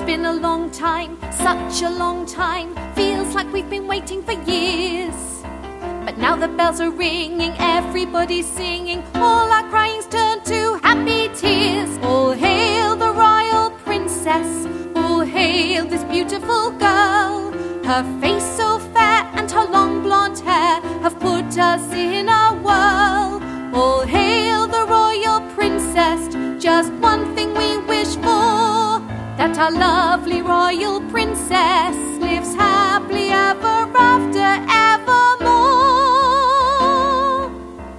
been a long time, such a long time. Feels like we've been waiting for years. But now the bells are ringing, everybody's singing. All our crying's turned to happy tears. All hail the royal princess, all hail this beautiful girl. Her face so fair and her long blonde hair have put us in a whirl. All hail the royal princess, just one thing we wish for, that our lovely royal princess lives happily ever after evermore.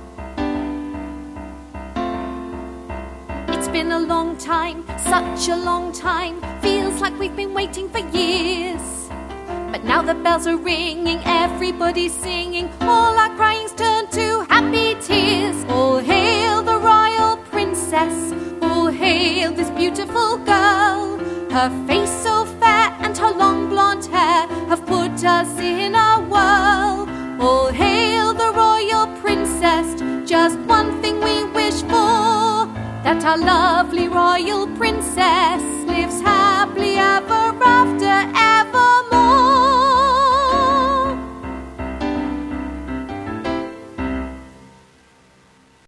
It's been a long time, such a long time. Feels like we've been waiting for years. But now the bells are ringing, everybody's singing. All our crying's turned to happy tears. All hail the royal princess, all hail this beautiful girl. Her face so fair and her long blonde hair have put us in a whirl. All hail the royal princess, just one thing we wish for, that our lovely royal princess lives happily ever after